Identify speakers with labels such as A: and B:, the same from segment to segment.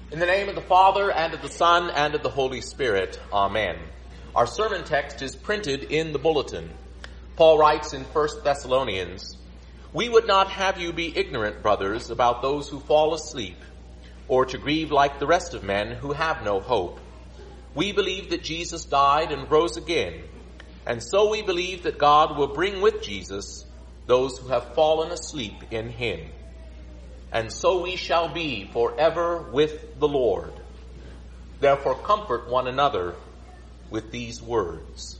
A: In the name of the Father, and of the Son, and of the Holy Spirit. Amen. Our sermon text is printed in the bulletin. Paul writes in 1 Thessalonians, "We would not have you be ignorant, brothers, about those who fall asleep, or to grieve like the rest of men who have no hope. We believe that Jesus died and rose again, and so we believe that God will bring with Jesus those who have fallen asleep in him. And so we shall be forever with the Lord. Therefore comfort one another with these words."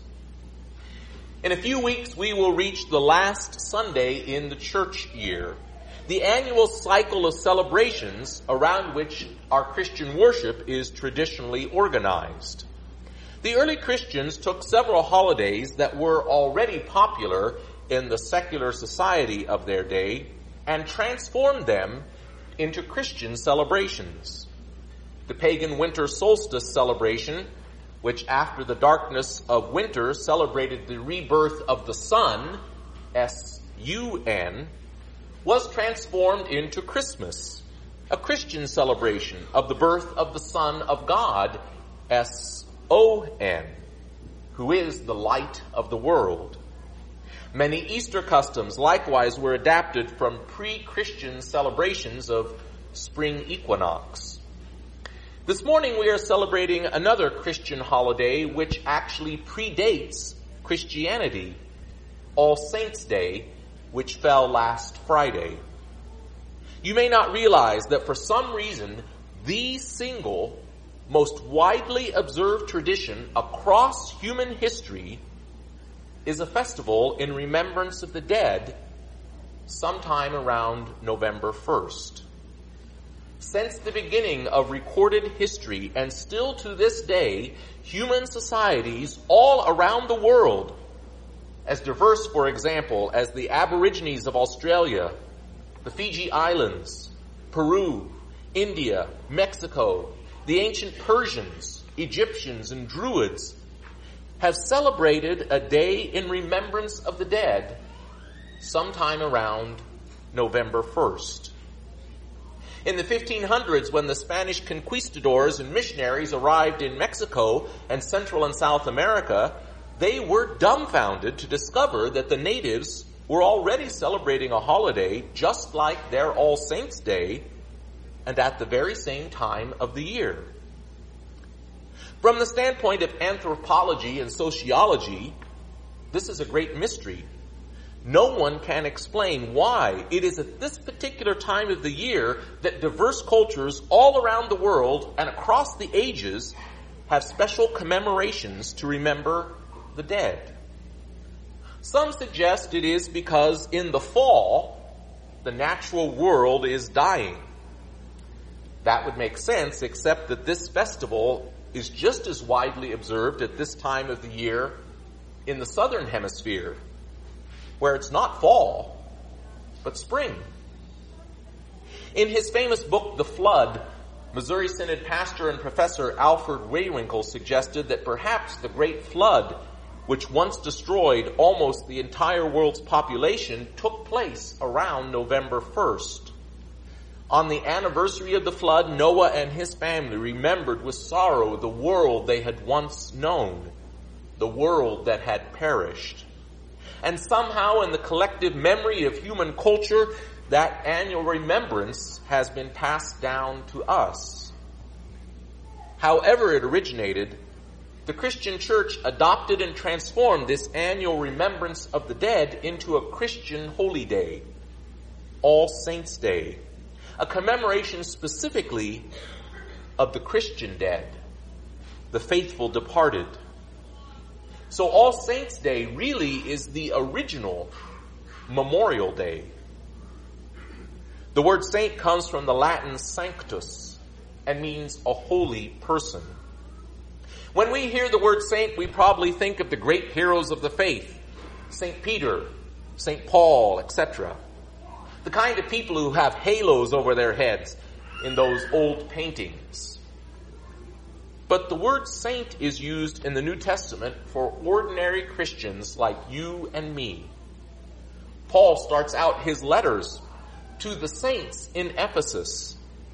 A: In a few weeks we will reach the last Sunday in the church year, the annual cycle of celebrations around which our Christian worship is traditionally organized. The early Christians took several holidays that were already popular in the secular society of their day and transformed them into Christian celebrations. The pagan winter solstice celebration, which after the darkness of winter celebrated the rebirth of the sun, S-U-N, was transformed into Christmas, a Christian celebration of the birth of the Son of God, S-O-N, who is the light of the world. Many Easter customs likewise were adapted from pre-Christian celebrations of spring equinox. This morning we are celebrating another Christian holiday which actually predates Christianity, All Saints' Day, which fell last Friday. You may not realize that for some reason the single most widely observed tradition across human history is a festival in remembrance of the dead sometime around November 1st. Since the beginning of recorded history and still to this day, human societies all around the world, as diverse, for example, as the Aborigines of Australia, the Fiji Islands, Peru, India, Mexico, the ancient Persians, Egyptians, and Druids, have celebrated a day in remembrance of the dead sometime around November 1st. In the 1500s, when the Spanish conquistadors and missionaries arrived in Mexico and Central and South America, they were dumbfounded to discover that the natives were already celebrating a holiday just like their All Saints' Day and at the very same time of the year. From the standpoint of anthropology and sociology, this is a great mystery. No one can explain why it is at this particular time of the year that diverse cultures all around the world and across the ages have special commemorations to remember the dead. Some suggest it is because in the fall, the natural world is dying. That would make sense, except that this festival is just as widely observed at this time of the year in the southern hemisphere, where it's not fall, but spring. In his famous book, The Flood, Missouri Synod pastor and professor Alfred Waywinkle suggested that perhaps the Great Flood, which once destroyed almost the entire world's population, took place around November 1st. On the anniversary of the flood, Noah and his family remembered with sorrow the world they had once known, the world that had perished. And somehow in the collective memory of human culture, that annual remembrance has been passed down to us. However it originated, the Christian church adopted and transformed this annual remembrance of the dead into a Christian holy day, All Saints' Day, a commemoration specifically of the Christian dead, the faithful departed. So All Saints' Day really is the original Memorial Day. The word saint comes from the Latin sanctus and means a holy person. When we hear the word saint, we probably think of the great heroes of the faith, St. Peter, St. Paul, etc. The kind of people who have halos over their heads in those old paintings. But the word saint is used in the New Testament for ordinary Christians like you and me. Paul starts out his letters to the saints in Ephesus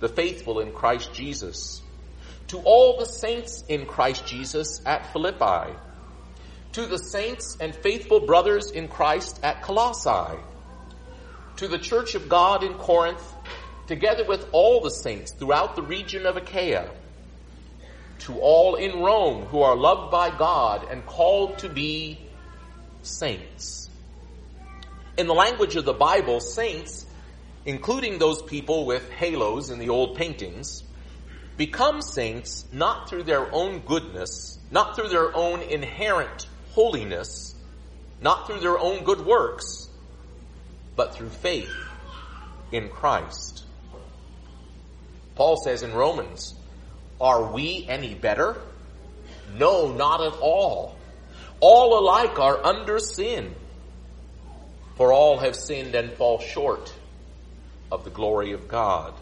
A: the faithful in Christ Jesus, to all the saints in Christ Jesus at Philippi, to the saints and faithful brothers in Christ at Colossae, to the church of God in Corinth, together with all the saints throughout the region of Achaia, to all in Rome who are loved by God and called to be saints. In the language of the Bible, saints, including those people with halos in the old paintings, become saints not through their own goodness, not through their own inherent holiness, not through their own good works, but through faith in Christ. Paul says in Romans, "Are we any better? No, not at all. All alike are under sin. For all have sinned and fall short of the glory of God."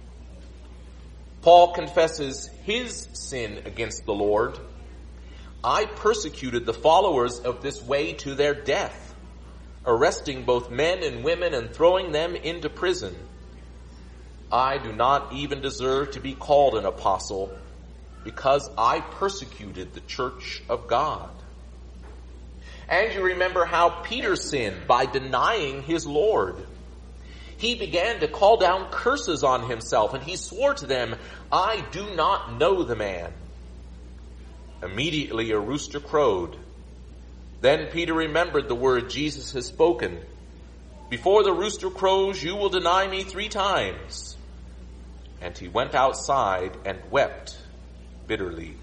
A: Paul confesses his sin against the Lord. "I persecuted the followers of this way to their death, arresting both men and women and throwing them into prison. I do not even deserve to be called an apostle, because I persecuted the church of God." And you remember how Peter sinned by denying his Lord. He began to call down curses on himself, and he swore to them, "I do not know the man." Immediately a rooster crowed. Then Peter remembered the word Jesus had spoken, "Before the rooster crows, you will deny me 3 times." And he went outside and wept bitterly.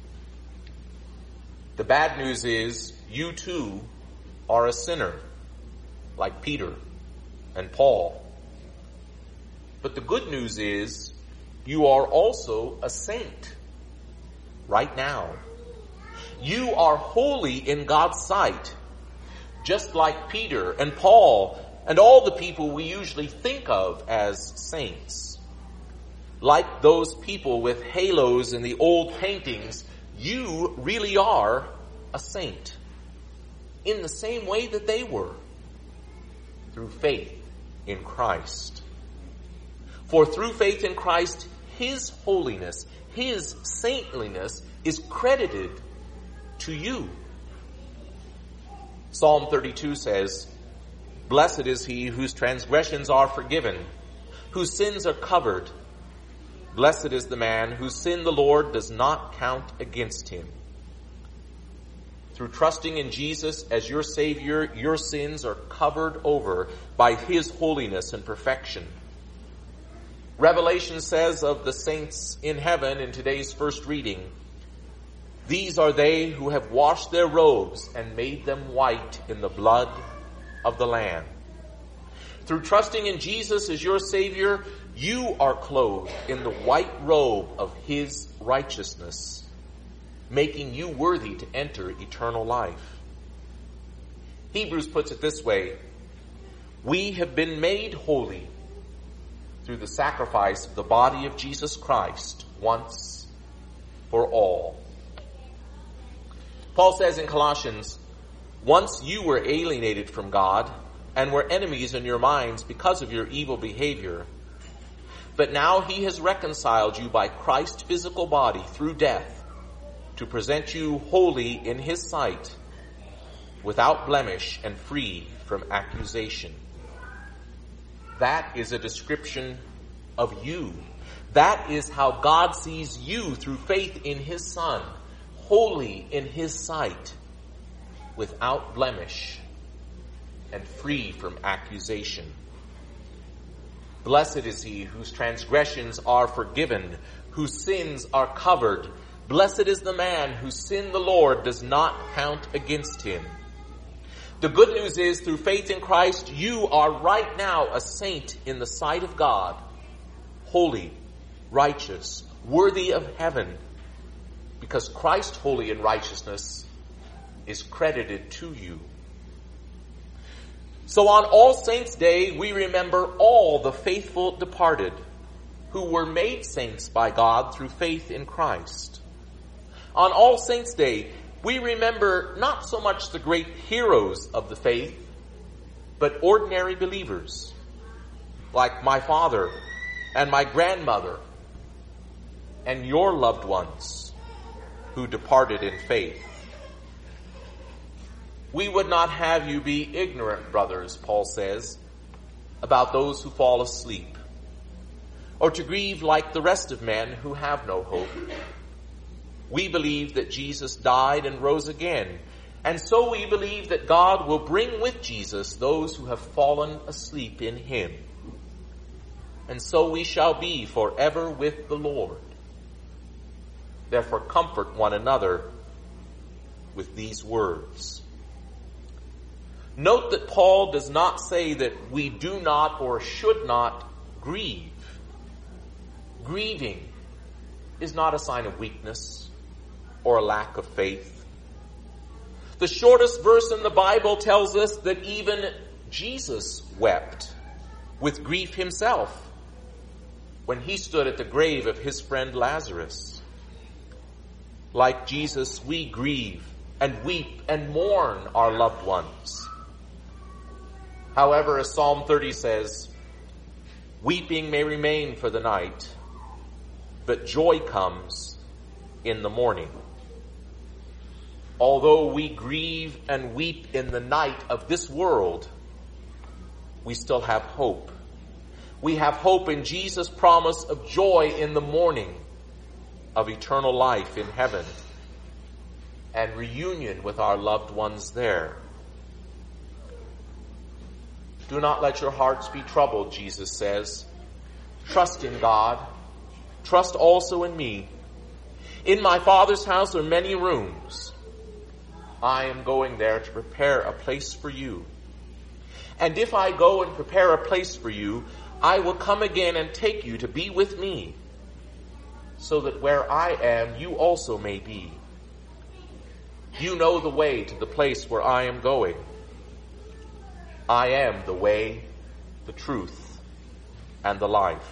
A: The bad news is, you too are a sinner, like Peter and Paul. But the good news is, you are also a saint right now. You are holy in God's sight, just like Peter and Paul and all the people we usually think of as saints. Like those people with halos in the old paintings, you really are a saint in the same way that they were, through faith in Christ. For through faith in Christ, his holiness, his saintliness is credited to you. Psalm 32 says, "Blessed is he whose transgressions are forgiven, whose sins are covered. Blessed is the man whose sin the Lord does not count against him." Through trusting in Jesus as your Savior, your sins are covered over by his holiness and perfection. Revelation says of the saints in heaven in today's first reading, "These are they who have washed their robes and made them white in the blood of the Lamb." Through trusting in Jesus as your Savior, you are clothed in the white robe of his righteousness, making you worthy to enter eternal life. Hebrews puts it this way, "We have been made holy through the sacrifice of the body of Jesus Christ once for all." Paul says in Colossians, "Once you were alienated from God and were enemies in your minds because of your evil behavior, but now he has reconciled you by Christ's physical body through death to present you holy in his sight, without blemish and free from accusation." That is a description of you. That is how God sees you through faith in his Son, holy in his sight, without blemish and free from accusation. Blessed is he whose transgressions are forgiven, whose sins are covered. Blessed is the man whose sin the Lord does not count against him. The good news is, through faith in Christ, you are right now a saint in the sight of God, holy, righteous, worthy of heaven, because Christ's holy and righteousness is credited to you. So on All Saints' Day, we remember all the faithful departed who were made saints by God through faith in Christ. On All Saints' Day, we remember not so much the great heroes of the faith, but ordinary believers, like my father and my grandmother and your loved ones who departed in faith. We would not have you be ignorant, brothers, Paul says, about those who fall asleep, or to grieve like the rest of men who have no hope. We believe that Jesus died and rose again, and so we believe that God will bring with Jesus those who have fallen asleep in him. And so we shall be forever with the Lord. Therefore comfort one another with these words. Note that Paul does not say that we do not or should not grieve. Grieving is not a sign of weakness or a lack of faith. The shortest verse in the Bible tells us that even Jesus wept with grief himself when he stood at the grave of his friend Lazarus. Like Jesus, we grieve and weep and mourn our loved ones. However, as Psalm 30 says, weeping may remain for the night, but joy comes in the morning. Although we grieve and weep in the night of this world, we still have hope. We have hope in Jesus' promise of joy in the morning, of eternal life in heaven, and reunion with our loved ones there. Do not let your hearts be troubled, Jesus says. Trust in God. Trust also in me. In my Father's house are many rooms. I am going there to prepare a place for you. And if I go and prepare a place for you, I will come again and take you to be with me, so that where I am, you also may be. You know the way to the place where I am going. I am the way, the truth, and the life.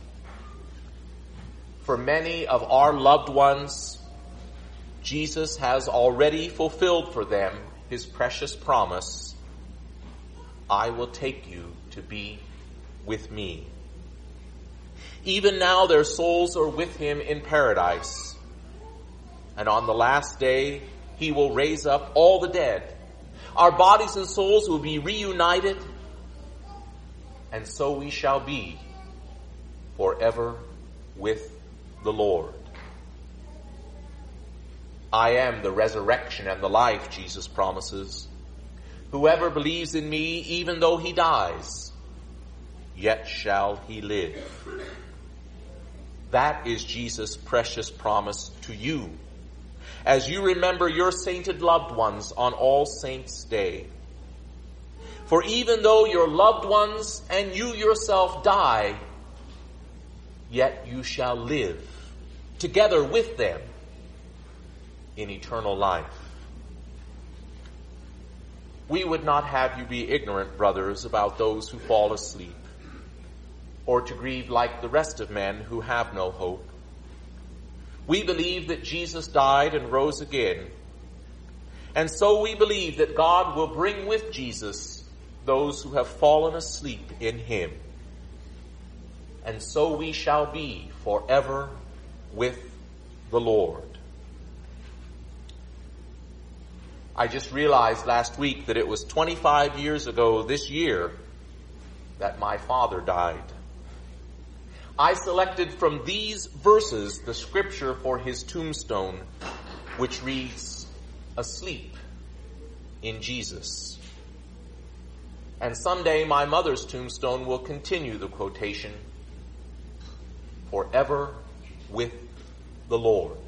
A: For many of our loved ones, Jesus has already fulfilled for them his precious promise, I will take you to be with me. Even now their souls are with him in paradise. And on the last day, he will raise up all the dead. Our bodies and souls will be reunited, and so we shall be forever with the Lord. I am the resurrection and the life, Jesus promises. Whoever believes in me, even though he dies, yet shall he live. That is Jesus' precious promise to you, as you remember your sainted loved ones on All Saints' Day. For even though your loved ones and you yourself die, yet you shall live together with them in eternal life. We would not have you be ignorant, brothers, about those who fall asleep, or to grieve like the rest of men who have no hope. We believe that Jesus died and rose again, and so we believe that God will bring with Jesus those who have fallen asleep in him. And so we shall be forever with the Lord. I just realized last week that it was 25 years ago this year that my father died. I selected from these verses the scripture for his tombstone, which reads, "Asleep in Jesus." And someday my mother's tombstone will continue the quotation, "Forever with the Lord."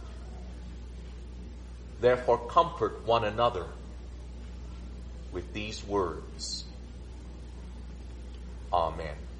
A: Therefore comfort one another with these words. Amen.